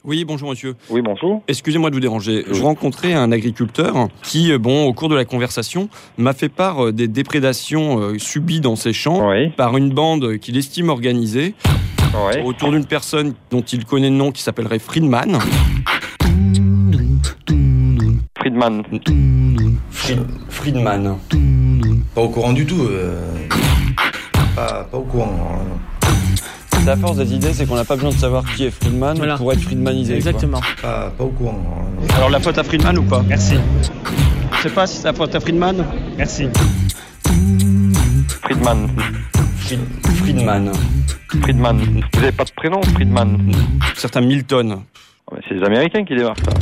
Oui, bonjour monsieur. Oui, bonjour. Excusez-moi de vous déranger. Je rencontrais un agriculteur qui, au cours de la conversation, m'a fait part des déprédations subies dans ses champs par une bande qu'il estime organisée autour d'une personne dont il connaît le nom qui s'appellerait Friedman. Friedman. Pas au courant du tout. Pas au courant. La force des idées, c'est qu'on n'a pas besoin de savoir qui est Friedman pour être Friedmanisé. Exactement. Pas au courant. Alors la faute à Friedman ou pas ? Merci. Je sais pas si c'est la faute à Friedman. Merci. Friedman. Friedman. Vous n'avez pas de prénom, Friedman? Certain Milton. C'est les Américains qui démarrent ça.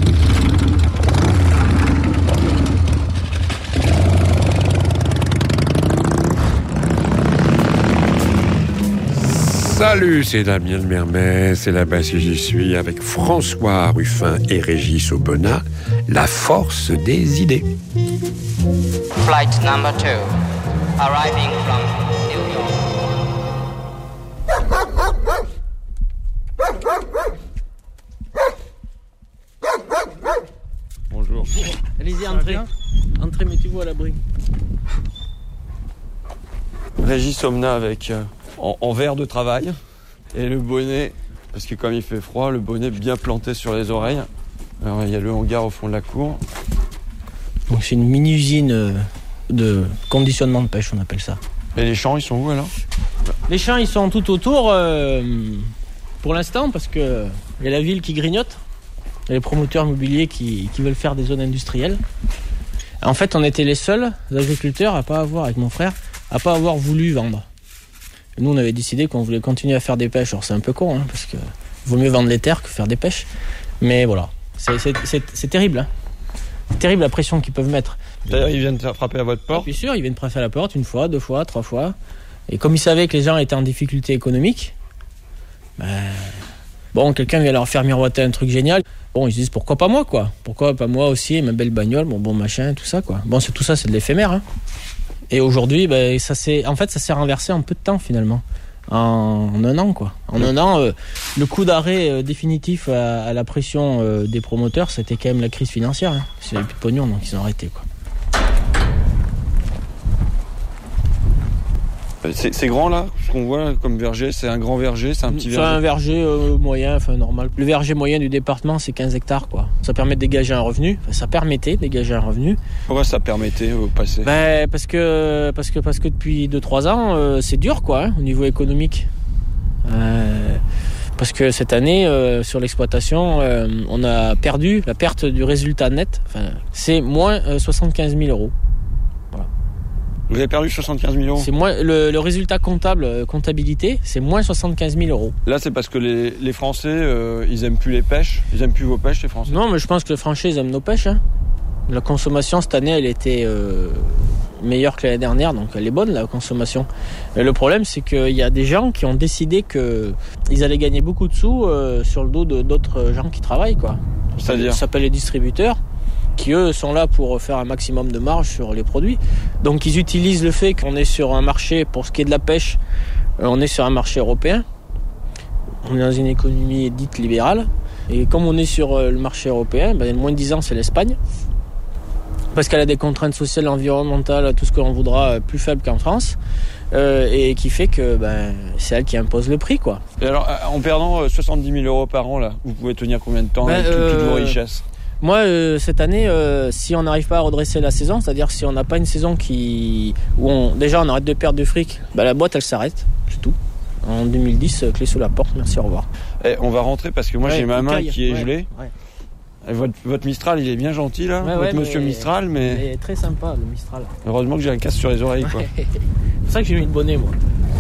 Salut, c'est Damien Le Mermet, c'est là-bas si j'y suis, avec François Ruffin et Régis Aubenas, la force des idées. Flight number 2, arriving from New York. Bonjour. Allez-y, entrez, mettez-vous à l'abri. Régis Aubenas avec... En verre de travail et le bonnet, parce que comme il fait froid, le bonnet bien planté sur les oreilles. Alors il y a le hangar au fond de la cour. Donc c'est une mini-usine de conditionnement de pêche, on appelle ça. Et les champs, ils sont où alors ? Les champs, ils sont tout autour pour l'instant, parce que il y a la ville qui grignote, il y a les promoteurs immobiliers qui veulent faire des zones industrielles. En fait, on était les seuls agriculteurs avec mon frère, à pas avoir voulu vendre. Nous, on avait décidé qu'on voulait continuer à faire des pêches. Alors, c'est un peu con, parce que vaut mieux vendre les terres que faire des pêches. Mais voilà, c'est terrible. Hein. C'est terrible la pression qu'ils peuvent mettre. D'ailleurs, ils viennent frapper à votre porte ? Bien sûr, ils viennent frapper à la porte 1 fois, 2 fois, 3 fois. Et comme ils savaient que les gens étaient en difficulté économique, quelqu'un vient leur faire miroiter un truc génial. Bon, ils se disent pourquoi pas moi, quoi. Pourquoi pas moi aussi, ma belle bagnole, mon bon machin, tout ça, quoi. Bon, tout ça, c'est de l'éphémère, hein. Et aujourd'hui, ça s'est renversé en peu de temps finalement, en 1 an quoi. En 1 an, le coup d'arrêt définitif à la pression des promoteurs, c'était quand même la crise financière. Hein. Ils n'avaient plus de pognon, donc ils ont arrêté quoi. C'est grand là, ce qu'on voit là, comme verger, c'est un grand verger, c'est un petit verger. C'est un verger moyen, normal. Le verger moyen du département, c'est 15 hectares quoi. Ça permet de dégager un revenu. Ça permettait de dégager un revenu. Pourquoi ça permettait au passé ? Parce que depuis 2-3 ans, c'est dur quoi, au niveau économique. Parce que cette année, sur l'exploitation, on a perdu la perte du résultat net. C'est moins 75 000 euros. Vous avez perdu 75 000 euros ? C'est moins, le résultat comptabilité, c'est moins 75 000 euros. Là, c'est parce que les Français, ils aiment plus les pêches. Ils aiment plus vos pêches, les Français. Non, mais je pense que les Français, ils aiment nos pêches. Hein. La consommation, cette année, elle était meilleure que l'année dernière, donc elle est bonne, la consommation. Et le problème, c'est qu'il y a des gens qui ont décidé qu'ils allaient gagner beaucoup de sous sur le dos d'autres gens qui travaillent, quoi. C'est-à-dire ? Ça s'appelle les distributeurs, qui eux sont là pour faire un maximum de marge sur les produits. Donc ils utilisent le fait qu'on est sur un marché, pour ce qui est de la pêche, on est sur un marché européen. On est dans une économie dite libérale. Et comme on est sur le marché européen, le moins de 10 ans c'est l'Espagne. Parce qu'elle a des contraintes sociales, environnementales, tout ce que l'on voudra, plus faibles qu'en France. Et qui fait que c'est elle qui impose le prix, quoi. Et alors, en perdant 70 000 euros par an, là, vous pouvez tenir combien de temps avec toutes vos richesses ? Moi, cette année, si on n'arrive pas à redresser la saison, c'est-à-dire si on n'a pas une saison où on arrête de perdre du fric, la boîte, elle s'arrête, c'est tout. En 2010, clé sous la porte, merci, au revoir. On va rentrer parce que moi, j'ai ma main qui est gelée. Ouais. Votre Mistral, il est bien gentil, là, votre monsieur Mistral, mais... Il est très sympa, le Mistral. Heureusement que j'ai un casque sur les oreilles, quoi. C'est pour ça que j'ai mis le bonnet, moi.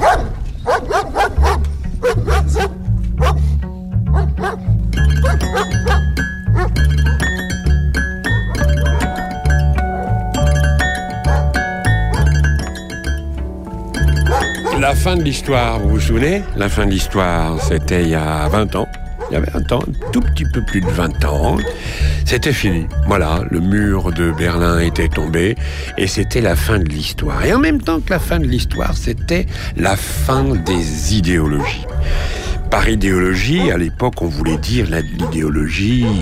La fin de l'histoire, vous vous souvenez ? La fin de l'histoire, c'était il y a 20 ans. Il y avait un temps, un tout petit peu plus de 20 ans. C'était fini. Voilà, le mur de Berlin était tombé et c'était la fin de l'histoire. Et en même temps que la fin de l'histoire, c'était la fin des idéologies. Par idéologie, à l'époque, on voulait dire l'idéologie